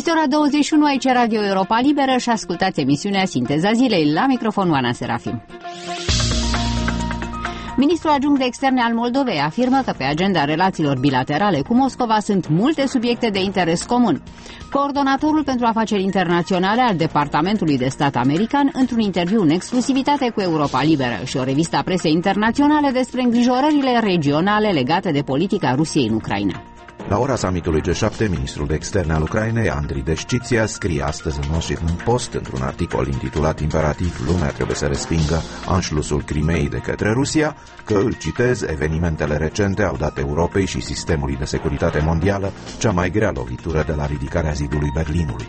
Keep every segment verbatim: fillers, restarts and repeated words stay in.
Este ora douăzeci și unu, aici Radio Europa Liberă și ascultați emisiunea Sinteza Zilei. La microfon Oana Serafim. Ministrul adjunct de externe al Moldovei afirmă că pe agenda relațiilor bilaterale cu Moscova sunt multe subiecte de interes comun. Coordonatorul pentru afaceri internaționale al Departamentului de Stat american, într-un interviu în exclusivitate cu Europa Liberă și o revistă a presei internaționale despre îngrijorările regionale legate de politica Rusiei în Ucraina. La ora summitului G șapte, ministrul de externe al Ucrainei, Andrii Deșciția, scrie astăzi în Washington Post, într-un articol intitulat imperativ "Lumea trebuie să respingă anșlusul Crimeei de către Rusia", că, îl citez, evenimentele recente au dat Europei și sistemului de securitate mondială cea mai grea lovitură de la ridicarea zidului Berlinului.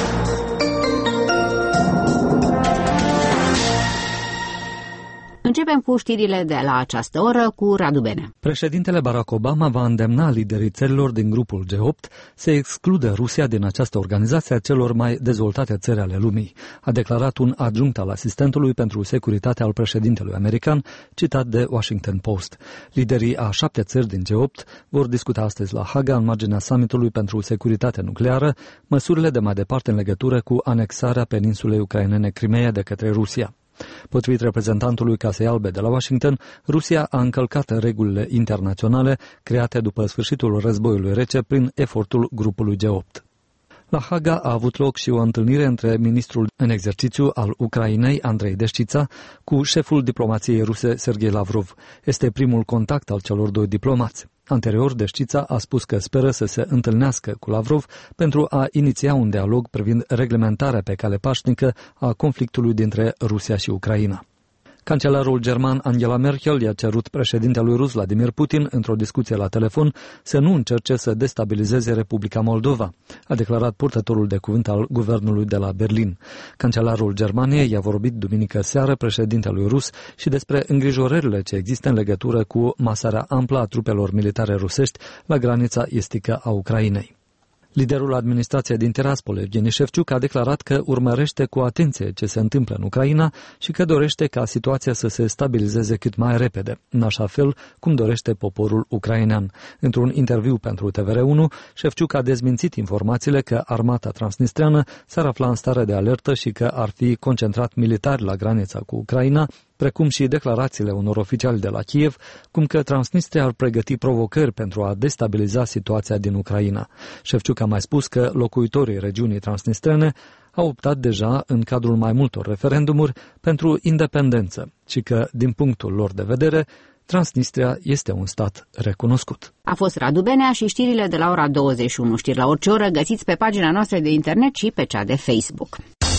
Începem cu știrile de la această oră cu Radu Bene. Președintele Barack Obama va îndemna liderii țărilor din grupul G opt să excludă Rusia din această organizație a celor mai dezvoltate țări ale lumii, a declarat un adjunct al asistentului pentru securitate al președintelui american, citat de Washington Post. Liderii a șapte țări din G opt vor discuta astăzi la Haga, în marginea summitului pentru securitate nucleară, măsurile de mai departe în legătură cu anexarea peninsulei ucrainene Crimeea de către Rusia. Potrivit reprezentantului Casei Albe de la Washington, Rusia a încălcat regulile internaționale create după sfârșitul războiului rece prin efortul grupului G opt. La Haga a avut loc și o întâlnire între ministrul în exercițiu al Ucrainei, Andrei Deșcița, cu șeful diplomației ruse, Sergei Lavrov. Este primul contact al celor doi diplomați. Anterior, Deșcița a spus că speră să se întâlnească cu Lavrov pentru a iniția un dialog privind reglementarea pe cale pașnică a conflictului dintre Rusia și Ucraina. Cancelarul german Angela Merkel i-a cerut președintelui rus Vladimir Putin, într-o discuție la telefon, să nu încerce să destabilizeze Republica Moldova, a declarat purtătorul de cuvânt al guvernului de la Berlin. Cancelarul Germaniei i-a vorbit duminică seară președintelui rus și despre îngrijorările ce există în legătură cu masarea amplă a trupelor militare rusești la granița estică a Ucrainei. Liderul administrației din Tiraspol, Evgeni Șefciuc, a declarat că urmărește cu atenție ce se întâmplă în Ucraina și că dorește ca situația să se stabilizeze cât mai repede, în așa fel cum dorește poporul ucrainean. Într-un interviu pentru T V R unu, Șefciuc a dezmințit informațiile că armata transnistreană s-ar afla în stare de alertă și că ar fi concentrat militari la granița cu Ucraina, precum și declarațiile unor oficiali de la Kiev, cum că Transnistria ar pregăti provocări pentru a destabiliza situația din Ucraina. Șefciuc a mai spus că locuitorii regiunii transnistrene au optat deja în cadrul mai multor referendumuri pentru independență și că, din punctul lor de vedere, Transnistria este un stat recunoscut. A fost Radu Benea și știrile de la ora douăzeci și unu. Știri la orice oră găsiți pe pagina noastră de internet și pe cea de Facebook.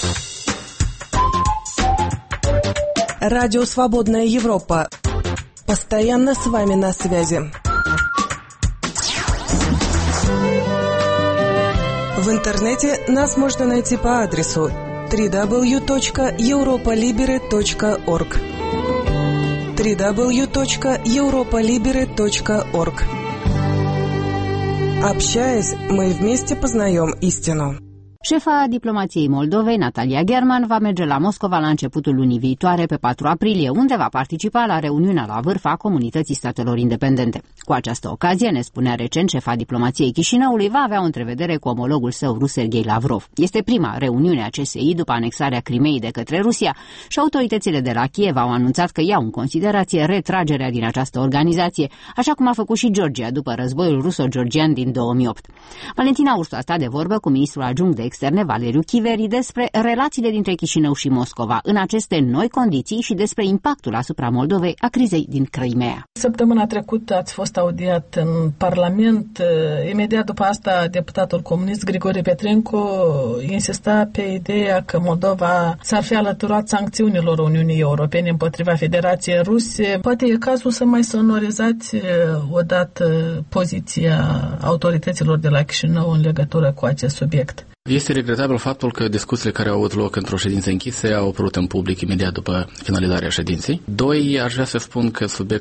Радио «Свободная Европа». Постоянно с вами на связи. В интернете нас можно найти по адресу дабл ю дабл ю дабл ю точка европа либере точка орг дабл ю дабл ю дабл ю точка европа либере точка орг. Общаясь, мы вместе познаем истину. Șefa diplomației Moldovei, Natalia German, va merge la Moscova la începutul lunii viitoare, pe patru aprilie, unde va participa la reuniunea la vârf a Comunității Statelor Independente. Cu această ocazie, ne spunea recent șefa diplomației Chișinăului, va avea o întrevedere cu omologul său rus, Sergei Lavrov. Este prima reuniune a C S I după anexarea Crimeei de către Rusia și autoritățile de la Kiev au anunțat că iau în considerație retragerea din această organizație, așa cum a făcut și Georgia după războiul ruso-georgian din două mii opt. Valentina Ursu a stat de vorbă cu ministrul adjunct de externe, Valeriu Chiveri, despre relațiile dintre Chișinău și Moscova în aceste noi condiții și despre impactul asupra Moldovei a crizei din Crimeea. Săptămâna trecută ați fost audiat în Parlament. Imediat după asta, deputatul comunist Grigore Petrenko insista pe ideea că Moldova s-ar fi alăturat sancțiunilor Uniunii Europene împotriva Federației Ruse. Poate e cazul să mai sonorizați odată poziția autorităților de la Chișinău în legătură cu acest subiect. Este regretabil faptul că discuțiile care au avut loc într-o ședință închisă au apărut în public imediat după finalizarea ședinței. Doi, aș vrea să spun că subiectul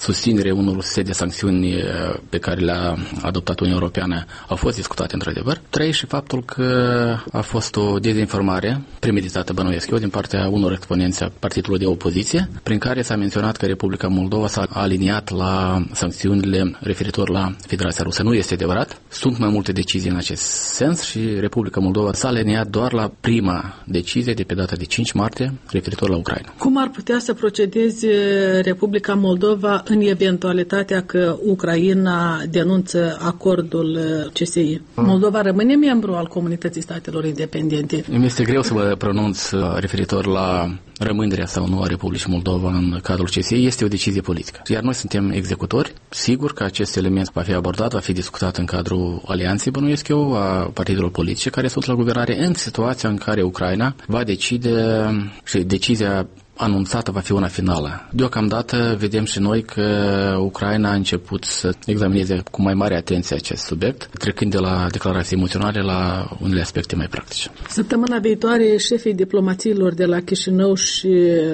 susținere unor set de sancțiuni pe care le-a adoptat Uniunea Europeană au fost discutate într-adevăr. Trei, și faptul că a fost o dezinformare premeditată, bănuiesc eu, din partea unor exponenți a partidului de opoziție, prin care s-a menționat că Republica Moldova s-a aliniat la sancțiunile referitor la Federația Rusă. Nu este adevărat. Sunt mai multe decizii în acest sens și Republica Moldova s-a aliniat doar la prima decizie de pe data de cinci martie referitor la Ucraina. Cum ar putea să procedeze Republica Moldova în eventualitatea că Ucraina denunță acordul C S I? Moldova rămâne membru al Comunității Statelor Independente. Îmi este greu să vă pronunț referitor la rămânerea sau nu a Republicii Moldova în cadrul C S I. Este o decizie politică. Iar noi suntem executori. Sigur că acest element va fi abordat, va fi discutat în cadrul alianței, bănuiesc eu, a partidelor politice care sunt la guvernare în situația în care Ucraina va decide și decizia anunțată va fi una finală. Deocamdată vedem și noi că Ucraina a început să examineze cu mai mare atenție acest subiect, trecând de la declarații emoționale la unele aspecte mai practice. Săptămâna viitoare, șefii diplomațiilor de la Chișinău și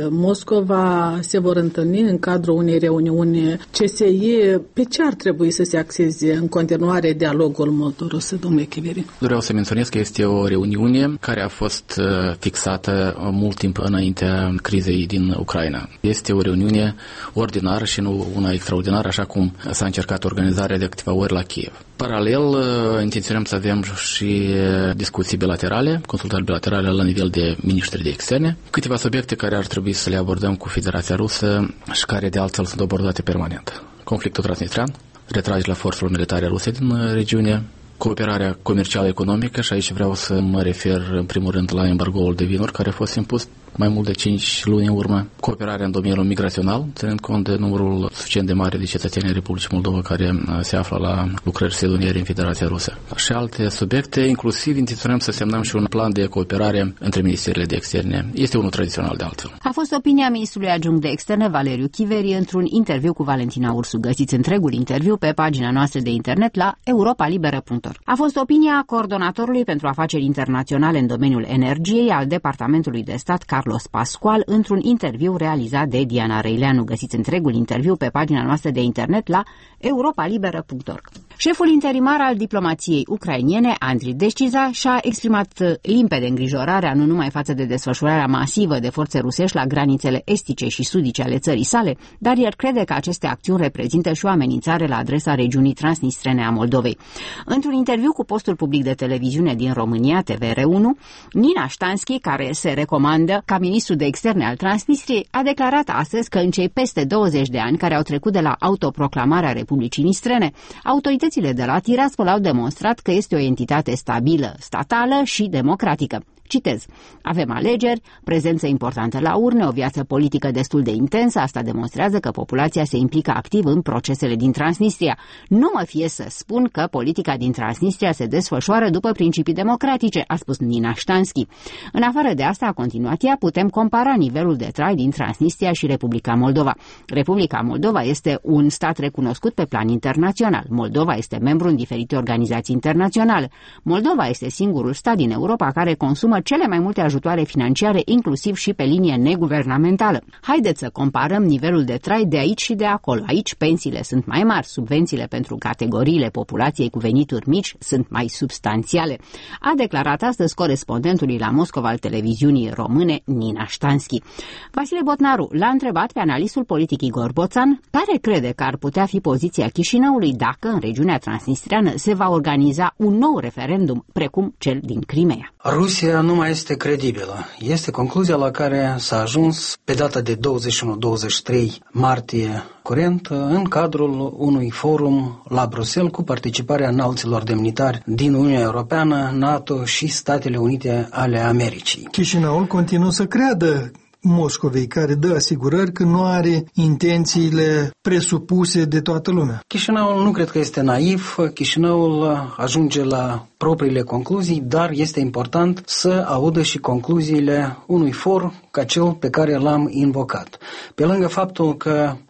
Moscova se vor întâlni în cadrul unei reuniuni C S I. Pe ce ar trebui să se axeze în continuare dialogul moldo-rus, domnule Chiveri? Vreau să menționez că este o reuniune care a fost fixată mult timp înaintea crizei din Ucraina. Este o reuniune ordinară și nu una extraordinară, așa cum s-a încercat organizarea de câteva ori la Kiev. Paralel, intenționăm să avem și discuții bilaterale, consultări bilaterale la nivel de miniștri de externe, câteva subiecte care ar trebui să le abordăm cu Federația Rusă și care de altfel sunt abordate permanent. Conflictul transnistrean, retragerea forțelor militare ruse din regiune, cooperarea comercială economică, și aici vreau să mă refer în primul rând la embargoul de vinuri care a fost impus mai mult de cinci luni în urmă, cooperarea în domeniul migrațional, ținând cont de numărul suficient de mare de cetățeni ai Republicii Moldova care se află la lucrări sezoniere în Federația Rusă. Și alte subiecte, inclusiv intenționăm să semnăm și un plan de cooperare între ministerele de externe. Este unul tradițional de altfel. A fost opinia ministrului adjunct de externe Valeriu Chiveri într-un interviu cu Valentina Ursu. Găsiți întregul interviu pe pagina noastră de internet la europa liberă punct org. A fost opinia coordonatorului pentru afaceri internaționale în domeniul energiei al Departamentului de Stat Carlos Pascual într-un interviu realizat de Diana Reileanu. Găsiți întregul interviu pe pagina noastră de internet la europa liberă punct org. Șeful interimar al diplomației ucrainene, Andriy Deschiza, și-a exprimat limpede îngrijorarea nu numai față de desfășurarea masivă de forțe rusești la granițele estice și sudice ale țării sale, dar el crede că aceste acțiuni reprezintă și o amenințare la adresa regiunii transnistrene a Moldovei. Într-un interviu cu postul public de televiziune din România, T V R unu, Nina Ștanski, care se recomandă ca ministru de externe al Transnistriei, a declarat astăzi că în cei peste douăzeci de ani care au trecut de la autoproclamarea Republicii Nistrene, autoritățile de la Tiraspol au demonstrat că este o entitate stabilă, statală și democratică. Citez: avem alegeri, prezență importantă la urne, o viață politică destul de intensă, asta demonstrează că populația se implică activ în procesele din Transnistria. Nu mă fie să spun că politica din Transnistria se desfășoară după principii democratice, a spus Nina Ștanski. În afară de asta, a continuat ea, putem compara nivelul de trai din Transnistria și Republica Moldova. Republica Moldova este un stat recunoscut pe plan internațional. Moldova este membru în diferite organizații internaționale. Moldova este singurul stat din Europa care consumă cele mai multe ajutoare financiare, inclusiv și pe linie neguvernamentală. Haideți să comparăm nivelul de trai de aici și de acolo. Aici pensiile sunt mai mari, subvențiile pentru categoriile populației cu venituri mici sunt mai substanțiale, a declarat astăzi corespondentului la Moscova al televiziunii române, Nina Ștanski. Vasile Botnaru l-a întrebat pe analistul politic Igor Boțan care crede că ar putea fi poziția Chișinăului dacă în regiunea transnistreană se va organiza un nou referendum precum cel din Crimea. Rusia nu mai este credibilă. Este concluzia la care s-a ajuns pe data de douăzeci și unu douăzeci și trei martie curent în cadrul unui forum la Bruxelles cu participarea înalților demnitari din Uniunea Europeană, NATO și Statele Unite ale Americii. Chișinăul continuă să creadă Moscovei, care dă asigurări că nu are intențiile presupuse de toată lumea. Chișinăul nu cred că este naiv, Chișinăul ajunge la propriile concluzii, dar este important să audă și concluziile unui for ca cel pe care l-am invocat. Pe lângă faptul că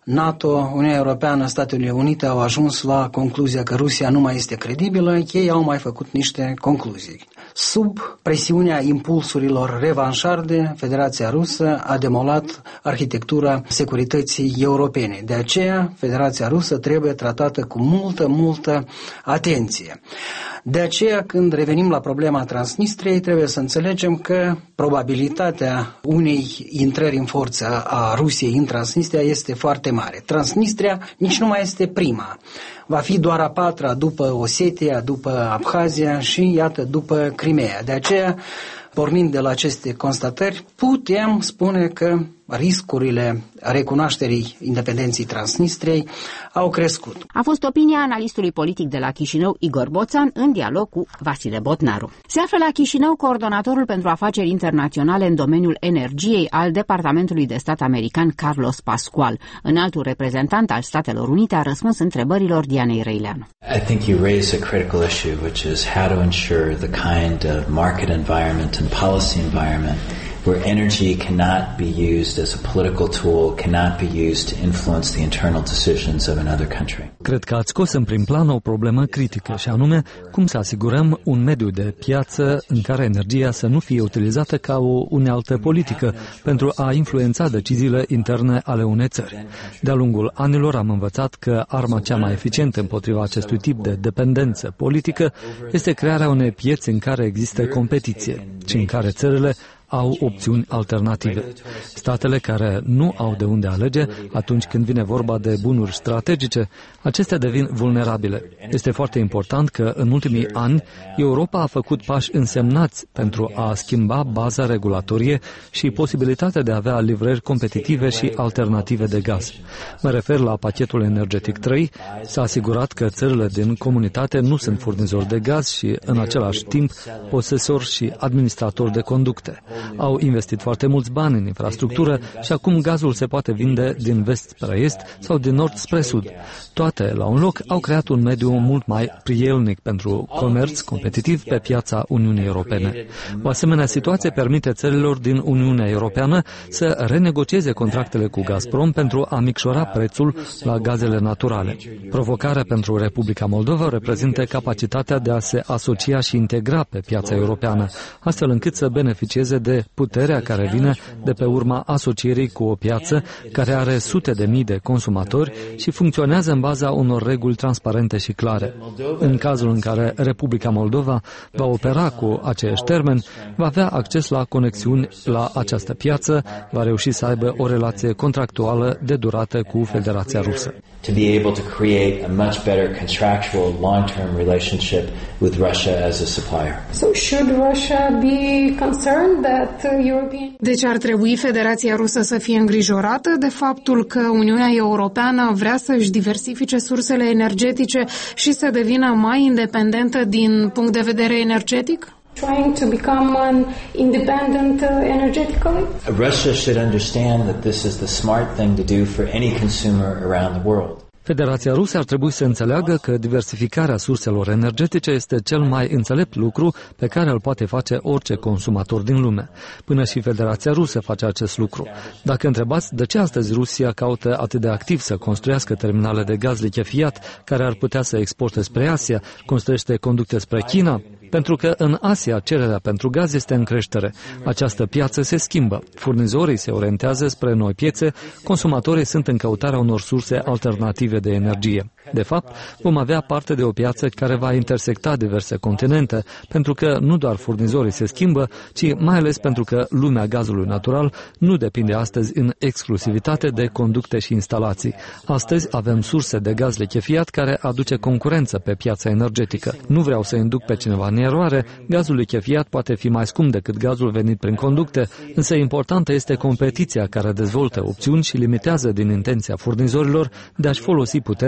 NATO, Uniunea Europeană, Statele Unite au ajuns la concluzia că Rusia nu mai este credibilă, ei au mai făcut niște concluzii. Sub presiunea impulsurilor revanșarde, Federația Rusă a demolat arhitectura securității europene. De aceea, Federația Rusă trebuie tratată cu multă, multă atenție. De aceea, când revenim la problema Transnistriei, trebuie să înțelegem că probabilitatea unei intrări în forță a Rusiei în Transnistria este foarte mare. Transnistria nici nu mai este prima. Va fi doar a patra după Osetia, după Abhazia și, iată, după Crimea. De aceea, pornind de la aceste constatări, putem spune că riscurile recunoașterii independenței Transnistriei au crescut. A fost opinia analistului politic de la Chișinău, Igor Boțan, în dialog cu Vasile Botnaru. Se află la Chișinău coordonatorul pentru afaceri internaționale în domeniul energiei al Departamentului de Stat american, Carlos Pascual. Înaltul reprezentant al Statelor Unite a răspuns întrebărilor Dianei Reileanu. I think you raise a critical issue, which is how to ensure the kind of market environment and policy environment where energy cannot be used as a political tool, cannot be used to influence the internal decisions of another country. Cred că ați scos în prim plan o problemă critică, și anume cum să asigurăm un mediu de piață în care energia să nu fie utilizată ca o unealtă politică pentru a influența deciziile interne ale unei țări. De-a lungul anilor am învățat că arma cea mai eficientă împotriva acestui tip de dependență politică este crearea unei piețe în care există competiție și în care țările au opțiuni alternative. Statele care nu au de unde alege atunci când vine vorba de bunuri strategice, acestea devin vulnerabile. Este foarte important că în ultimii ani Europa a făcut pași însemnați pentru a schimba baza regulatorie și posibilitatea de a avea livrări competitive și alternative de gaz. Mă refer la pachetul energetic trei, s-a asigurat că țările din comunitate nu sunt furnizori de gaz și în același timp posesori și administratori de conducte. Au investit foarte mulți bani în infrastructură și acum gazul se poate vinde din vest spre est sau din nord spre sud. Toate, la un loc, au creat un mediu mult mai prielnic pentru comerț competitiv pe piața Uniunii Europene. O asemenea situație permite țărilor din Uniunea Europeană să renegocieze contractele cu Gazprom pentru a micșora prețul la gazele naturale. Provocarea pentru Republica Moldova reprezintă capacitatea de a se asocia și integra pe piața europeană, astfel încât să beneficieze de puterea care vine de pe urma asocierii cu o piață care are sute de mii de consumatori și funcționează în baza unor reguli transparente și clare. În cazul în care Republica Moldova va opera cu aceiași termeni, va avea acces la conexiuni la această piață, va reuși să aibă o relație contractuală de durată cu Federația Rusă. To be able to create a much better contractual long-term relationship with Russia as a supplier. So should Russia be concerned that European... Deci ar trebui Federația Rusă să fie îngrijorată de faptul că Uniunea Europeană vrea să-și diversifice sursele energetice și să devină mai independentă din punct de vedere energetic? Trying to become an independent uh, energetically? Russia should understand that this is the smart thing to do for any consumer around the world. Federația Rusă ar trebui să înțeleagă că diversificarea surselor energetice este cel mai înțelept lucru pe care îl poate face orice consumator din lume. Până și Federația Rusă face acest lucru. Dacă întrebați de ce astăzi Rusia caută atât de activ să construiască terminale de gaz lichefiat care ar putea să exporte spre Asia, construiește conducte spre China, pentru că în Asia cererea pentru gaz este în creștere. Această piață se schimbă. Furnizorii se orientează spre noi piețe, consumatorii sunt în căutarea unor surse alternative de energie. De fapt, vom avea parte de o piață care va intersecta diverse continente, pentru că nu doar furnizorii se schimbă, ci mai ales pentru că lumea gazului natural nu depinde astăzi în exclusivitate de conducte și instalații. Astăzi avem surse de gaz lichefiat care aduce concurență pe piața energetică. Nu vreau să induc pe cineva în eroare, gazul lichefiat poate fi mai scump decât gazul venit prin conducte, însă importantă este competiția care dezvoltă opțiuni și limitează din intenția furnizorilor de a-și folosi puterea energetică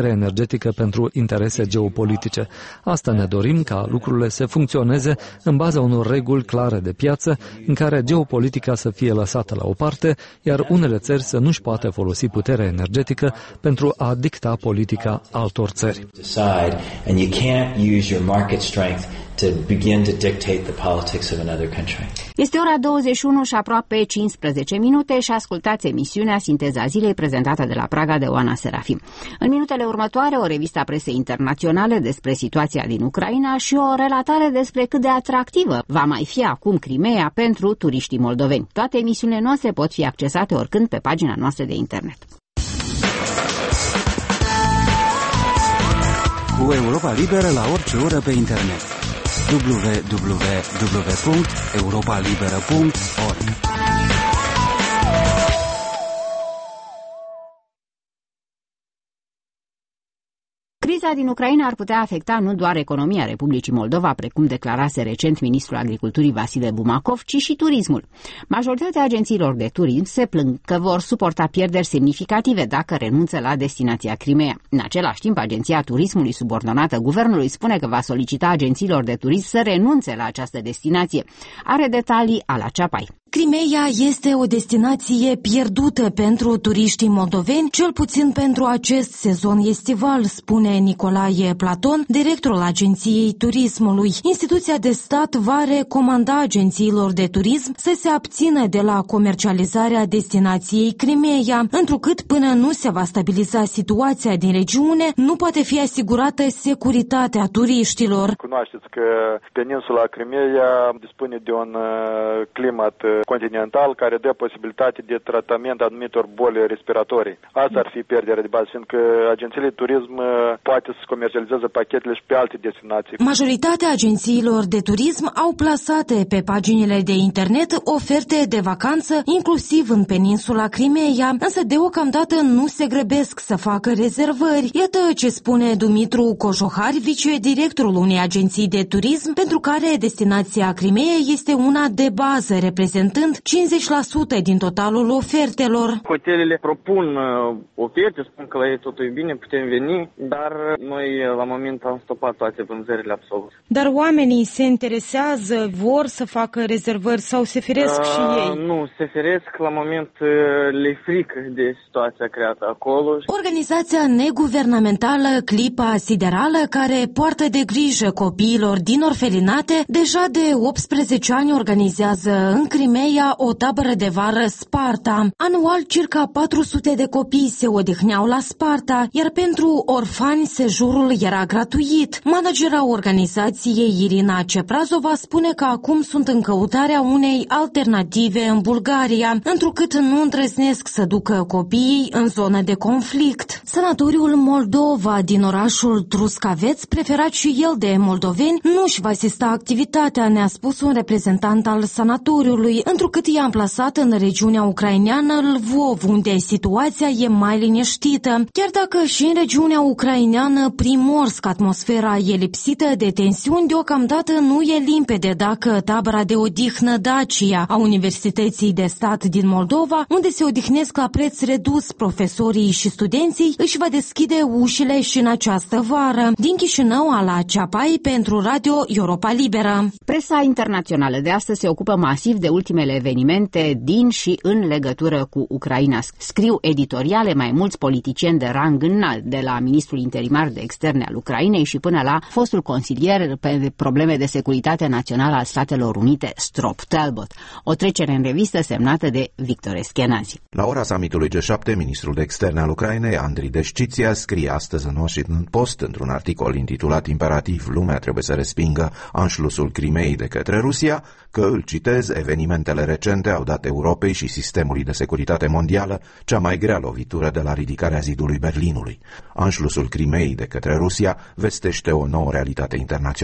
energetică pentru interese geopolitice. Asta ne dorim, ca lucrurile să funcționeze în baza unor reguli clare de piață, în care geopolitica să fie lăsată la o parte, iar unele țări să nu-și poată folosi puterea energetică pentru a dicta politica altor țări. To begin to dictate the politics of another country. Este ora douăzeci și unu și aproape cincisprezece minute și ascultați emisiunea Sinteza Zilei prezentată de la Praga de Oana Serafim. În minutele următoare, o revistă a presei internaționale despre situația din Ucraina și o relatare despre cât de atractivă va mai fi acum Crimeea pentru turiștii moldoveni. Toate emisiunile noastre pot fi accesate oricând pe pagina noastră de internet. Cu Europa Liberă la orice oră pe internet. w w w punct europa liberă punct org. Criza din Ucraina ar putea afecta nu doar economia Republicii Moldova, precum declarase recent ministrul agriculturii Vasile Bumacov, ci și turismul. Majoritatea agențiilor de turism se plâng că vor suporta pierderi semnificative dacă renunță la destinația Crimeea. În același timp, Agenția Turismului, subordonată guvernului, spune că va solicita agențiilor de turism să renunțe la această destinație. Are detalii Ala Ceapai. Crimeea este o destinație pierdută pentru turiștii moldoveni, cel puțin pentru acest sezon estival, spune Nicolae Platon, directorul Agenției Turismului. Instituția de stat va recomanda agențiilor de turism să se abțină de la comercializarea destinației Crimeea, întrucât până nu se va stabiliza situația din regiune, nu poate fi asigurată securitatea turiștilor. Cunoașteți că peninsula Crimeea dispune de un climat continental care dă posibilitate de tratament anumitor boli respiratorii. Asta ar fi pierderea de bază, fiindcă agențiile de turism poate să comercializeze pachetele și pe alte destinații. Majoritatea agențiilor de turism au plasate pe paginile de internet oferte de vacanță, inclusiv în peninsula Crimeea, însă deocamdată nu se grăbesc să facă rezervări. Iată ce spune Dumitru Cojohari, vicedirectorul unei agenții de turism, pentru care destinația Crimeea este una de bază, reprezentând cincizeci la sută din totalul ofertelor. Hotelele propun uh, oferte, spun că la ei totul e bine, putem veni, dar noi la moment am stopat toate vânzările absolut. Dar oamenii se interesează, vor să facă rezervări sau se feresc uh, și ei? Nu, se feresc, la moment uh, le frică de situația creată acolo. Organizația neguvernamentală Clipa Siderală, care poartă de grijă copiilor din orfelinate, deja de optsprezece ani organizează în Crimeea o tabără de vară Sparta. Anual, circa patru sute de copii se odihneau la Sparta, iar pentru orfani sejurul era gratuit. Managera organizației Irina Ceprazova spune că acum sunt în căutarea unei alternative în Bulgaria, întrucât nu îndrăznesc să ducă copiii în zonă de conflict. Sanatoriul Moldova din orașul Truscaveț, preferat și el de moldoveni, nu-și va asista activitatea, ne-a spus un reprezentant al sanatoriului, întrucât e amplasat în regiunea ucraineană Lvov, unde situația e mai liniștită. Chiar dacă și în regiunea ucraineană Primorsk atmosfera e lipsită de tensiuni, deocamdată nu e limpede dacă tabăra de odihnă Dacia a Universității de Stat din Moldova, unde se odihnesc la preț redus profesorii și studenții, își va deschide ușile și în această vară. Din Chișinău, Ala Ceapai pentru Radio Europa Liberă. Presa internațională de astăzi se ocupă masiv de ultimele evenimente din și în legătură cu Ucraina. Scriu editoriale mai mulți politicieni de rang înalt, de la ministrul interimar de externe al Ucrainei și până la fostul consilier pe probleme de securitate națională al Statelor Unite, Strop Talbot. O trecere în revistă semnată de Victor Eschenazi. La ora summitului G șapte, ministrul de externe al Ucrainei, Andriy Deșciția, scrie astăzi în Washington Post, într-un articol intitulat imperativ "Lumea trebuie să respingă anșlusul Crimeei de către Rusia", că, îl citez, evenimentele recente au dat Europei și sistemului de securitate mondială cea mai grea lovitură de la ridicarea zidului Berlinului. Anșlusul Crimeei de către Rusia vestește o nouă realitate internațională.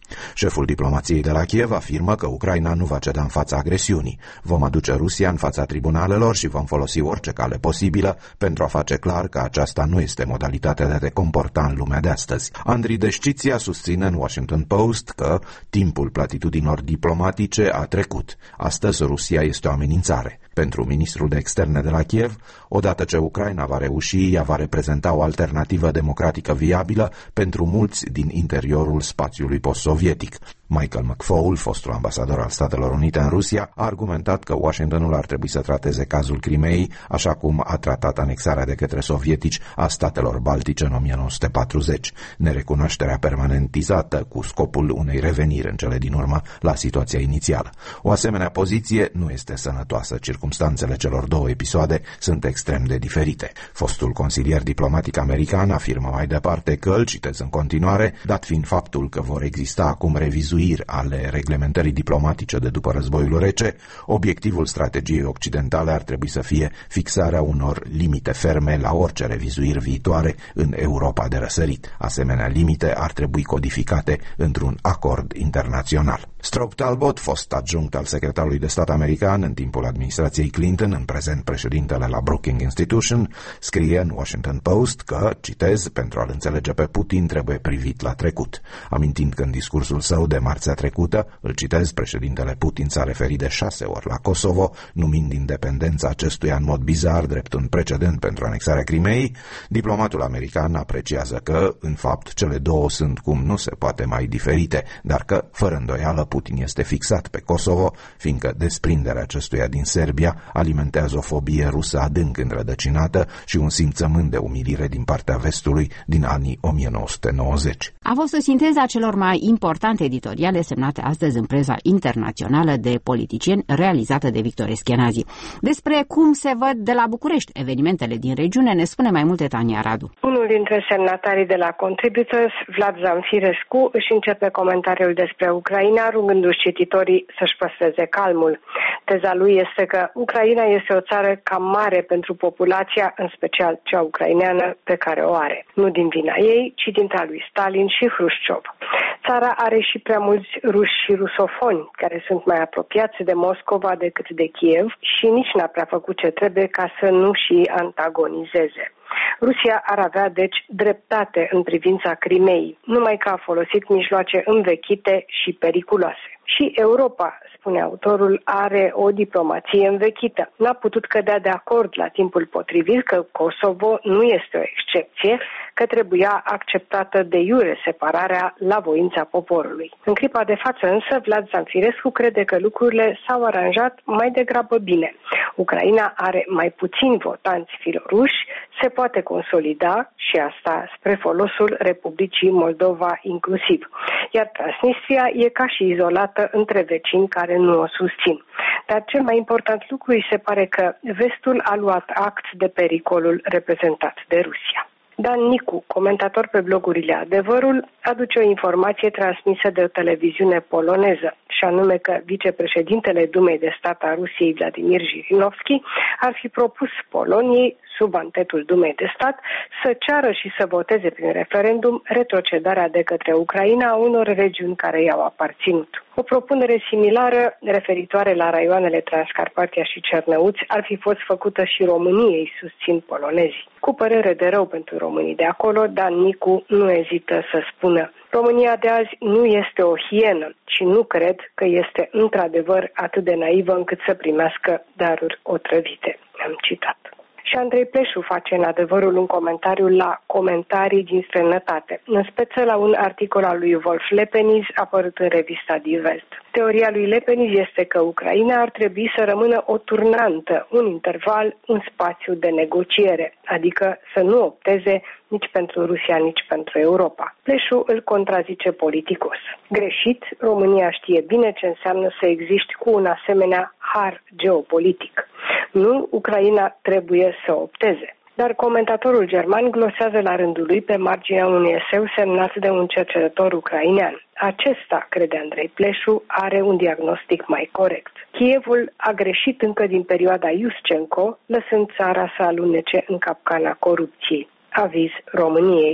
Șeful diplomației de la Kiev afirmă că Ucraina nu va ceda în fața agresiunii. Vom aduce Rusia în fața tribunalelor și vom folosi orice cale posibilă pentru a face clar că aceasta nu este modalitatea de a te comporta în lumea de astăzi. Andriy Deșciția susține în Washington Post că timpul platitudinilor diplomatice a trecut. Astăzi Rusia este o amenințare. Pentru ministrul de externe de la Kiev, odată ce Ucraina va reuși, ea va reprezenta o alternativă democratică viabilă pentru mulți din interiorul spațiului post-sovietic. Michael McFaul, fostul ambasador al Statelor Unite în Rusia, a argumentat că Washingtonul ar trebui să trateze cazul Crimeei așa cum a tratat anexarea de către sovietici a statelor baltice în o mie nouă sute patruzeci, nerecunoașterea permanentizată cu scopul unei reveniri în cele din urmă la situația inițială. O asemenea poziție nu este sănătoasă. Circumstanțele celor două episoade sunt extrem de diferite. Fostul consilier diplomatic american afirmă mai departe că, îl citez în continuare, dat fiind faptul că vor exista acum revizuiri ale reglementării diplomatice de după războiul rece, obiectivul strategiei occidentale ar trebui să fie fixarea unor limite ferme la orice revizuiri viitoare în Europa de răsărit. Asemenea limite ar trebui codificate într-un acord internațional. Strobe Talbot, fost adjunct al secretarului de stat american în timpul administrației Clinton, în prezent președintele la Brookings Institution, scrie în Washington Post că, citez, pentru a-l înțelege pe Putin trebuie privit la trecut, amintind că în discursul său de marțea trecută, îl citez, președintele Putin s-a referit de șase ori la Kosovo, numind independența acestuia în mod bizar drept un precedent pentru anexarea Crimeei. Diplomatul american apreciază că, în fapt, cele două sunt cum nu se poate mai diferite, dar că, fără îndoială, Putin este fixat pe Kosovo, fiindcă desprinderea acestuia din Serbia alimentează o fobie rusă adânc înrădăcinată și un simțământ de umilire din partea vestului din anii o mie nouă sute nouăzeci. A fost o sinteză a celor mai importante editoriale semnate astăzi în presa internațională de politicieni, realizată de Victor Eschenazi. Despre cum se văd de la București evenimentele din regiune ne spune mai multe Tania Radu. Unul dintre semnatarii de la Contributors, Vlad Zamfirescu, își începe comentariul despre Ucraina, rugându-și cititorii să-și păstreze calmul. Teza lui este că Ucraina este o țară cam mare pentru populația, în special cea ucraineană, pe care o are. Nu din vina ei, ci dintre lui Stalin și Hrușciov. Țara are și prea mulți ruși și rusofoni, care sunt mai apropiați de Moscova decât de Kiev și nici n-a prea făcut ce trebuie ca să nu și antagonizeze. Rusia ar avea, deci, dreptate în privința Crimeei, numai că a folosit mijloace învechite și periculoase. Și Europa, spune autorul, are o diplomație învechită. N-a putut cădea de acord la timpul potrivit că Kosovo nu este o excepție, că trebuia acceptată de iure separarea la voința poporului. În clipa de față însă, Vlad Zamfirescu crede că lucrurile s-au aranjat mai degrabă bine. Ucraina are mai puțini votanți filoruși, se poate consolida și asta spre folosul Republicii Moldova inclusiv. Iar Transnistria e ca și izolată între vecini care nu o susțin. Dar cel mai important lucru îi se pare că vestul a luat act de pericolul reprezentat de Rusia. Dan Nicu, comentator pe blogurile Adevărul, aduce o informație transmisă de o televiziune poloneză, și anume că vicepreședintele Dumei de Stat a Rusiei, Vladimir Jirinovski, ar fi propus Poloniei, sub antetul Dumei de Stat, să ceară și să voteze prin referendum retrocedarea de către Ucraina a unor regiuni care i-au aparținut. O propunere similară, referitoare la raioanele Transcarpatia și Cernăuți, ar fi fost făcută și României, susțin polonezii. Cu părere de rău pentru românii de acolo, Dan Nicu nu ezită să spună: România de azi nu este o hienă și nu cred că este într-adevăr atât de naivă încât să primească daruri otrăvite. Am citat. Și Andrei Pleșu face în Adevărul un comentariu la comentarii din străinătate, în speță la un articol al lui Wolf Lepeniz apărut în revista Die Welt. Teoria lui Lepeniz este că Ucraina ar trebui să rămână o turnantă, un interval, un spațiu de negociere, adică să nu opteze nici pentru Rusia, nici pentru Europa. Pleșu îl contrazice politicos. Greșit, România știe bine ce înseamnă să existi cu un asemenea har geopolitic. Nu, Ucraina trebuie să opteze. Dar comentatorul german glosează la rândul lui pe marginea unui eseu semnat de un cercetător ucrainean. Acesta, crede Andrei Pleșu, are un diagnostic mai corect. Kievul a greșit încă din perioada Iuscenco, lăsând țara să alunece în capcana corupției. Aviz României,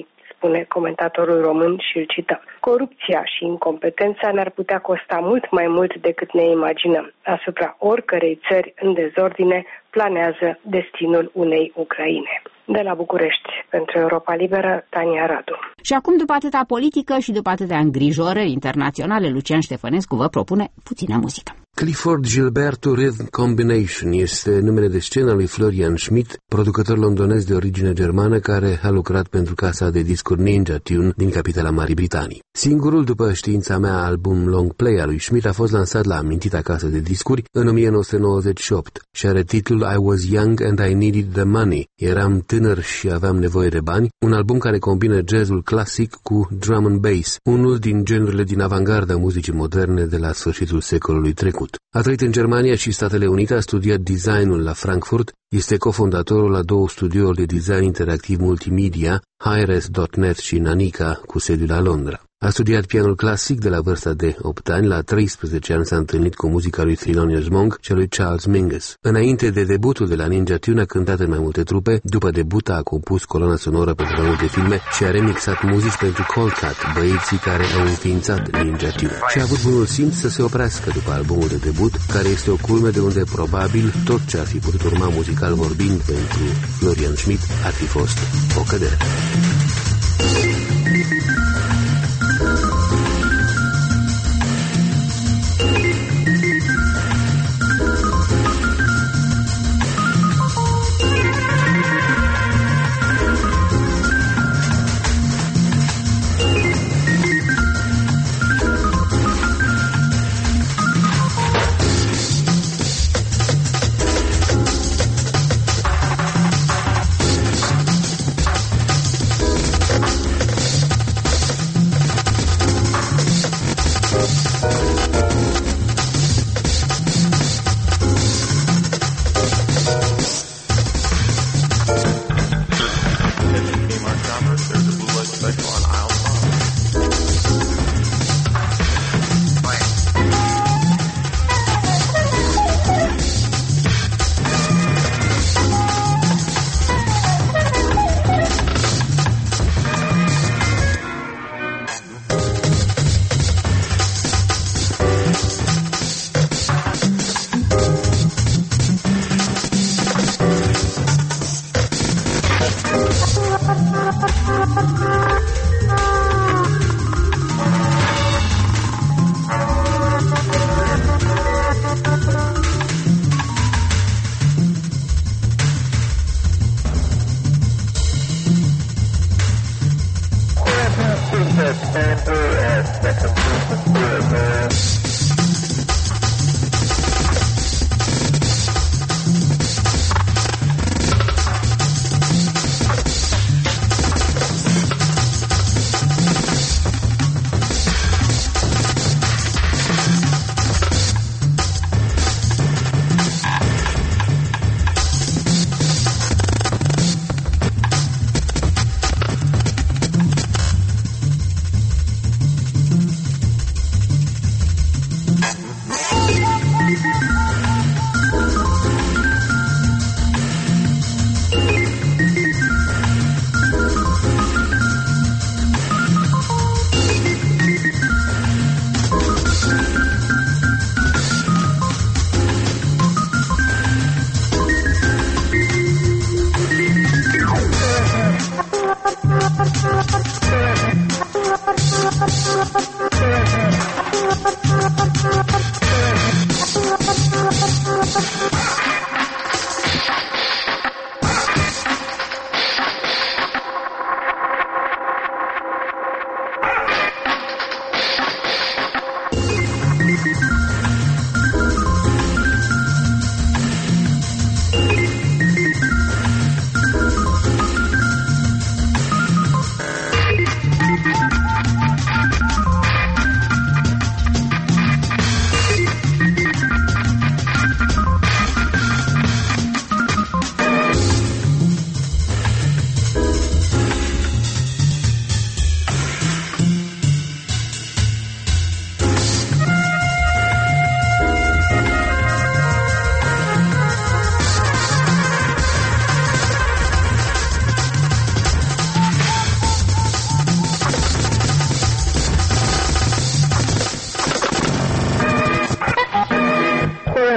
spune comentatorul român și îl cităm. Corupția și incompetența ne-ar putea costa mult mai mult decât ne imaginăm. Asupra oricărei țări în dezordine planează destinul unei Ucraine. De la București, pentru Europa Liberă, Tania Radu. Și acum, după atâta politică și după atâtea îngrijorări internaționale, Lucian Ștefănescu vă propune puțină muzică. Clifford Gilberto Rhythm Combination este numele de scenă al lui Florian Schmidt, producător londonez de origine germană care a lucrat pentru casa de discuri Ninja Tune din capitala Marii Britanii. Singurul, după știința mea, album long play al lui Schmidt a fost lansat la amintita casă de discuri în o mie nouă sute nouăzeci și opt și are titlul I Was Young and I Needed the Money. Eram tânăr și aveam nevoie de bani, un album care combină jazzul clasic cu drum and bass, unul din genurile din avangarda muzicii moderne de la sfârșitul secolului trecut. A trăit în Germania și Statele Unite, a studiat designul la Frankfurt, este cofondatorul la două studiouri de design interactiv multimedia, Hi-Res punct net și Nanica, cu sediul la Londra. A studiat pianul clasic de la vârsta de opt ani, la treisprezece ani s-a întâlnit cu muzica lui Thelonious Monk și lui Charles Mingus. Înainte de debutul de la Ninja Tune a cântat în mai multe trupe, după debut a compus coloana sonoră pentru mai multe filme și a remixat muzici pentru Cold Cut, băieții care au înființat Ninja Tune. Și a avut bunul simț să se oprească după albumul de debut, care este o culme de unde probabil tot ce ar fi putut urma muzical vorbind pentru Florian Schmidt ar fi fost o cădere.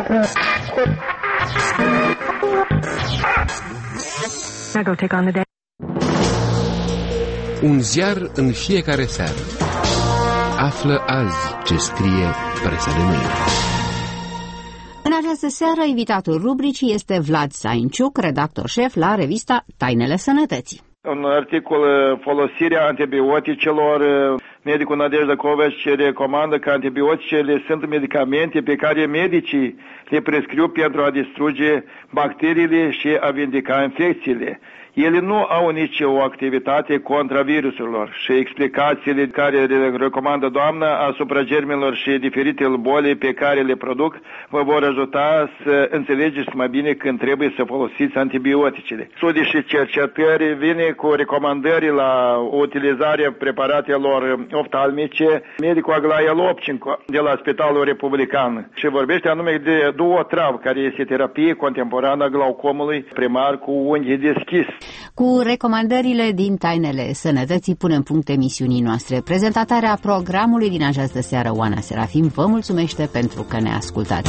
Un ziar în fiecare seară. Află azi ce scrie presa de mâine. În această seară, invitatul rubricii este Vlad Sainciuc, redactor șef la revista Tainele Sănătății. Un articol, folosirea antibioticelor, medicul Nadejda Covaci recomandă că antibioticele sunt medicamente pe care medicii le prescriu pentru a distruge bacteriile și a vindica infecțiile. Ele nu au nici o activitate contra virusurilor și explicațiile care le recomandă doamna asupra germelor și diferitele boli pe care le produc vă vor ajuta să înțelegeți mai bine când trebuie să folosiți antibioticele. Studii și cercetări vine cu recomandări la utilizarea preparatelor oftalmice medicul Aglaia Lopcinco de la Spitalul Republican și vorbește anume de două trav, care este terapie contemporană a glaucomului primar cu unghi deschis. Cu recomandările din Tainele Sănătății punem punct emisiunii noastre. Prezentatoarea programului din această seară, Oana Serafim, vă mulțumește pentru că ne ascultați.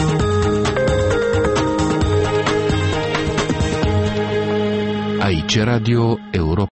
Aici Radio Europa.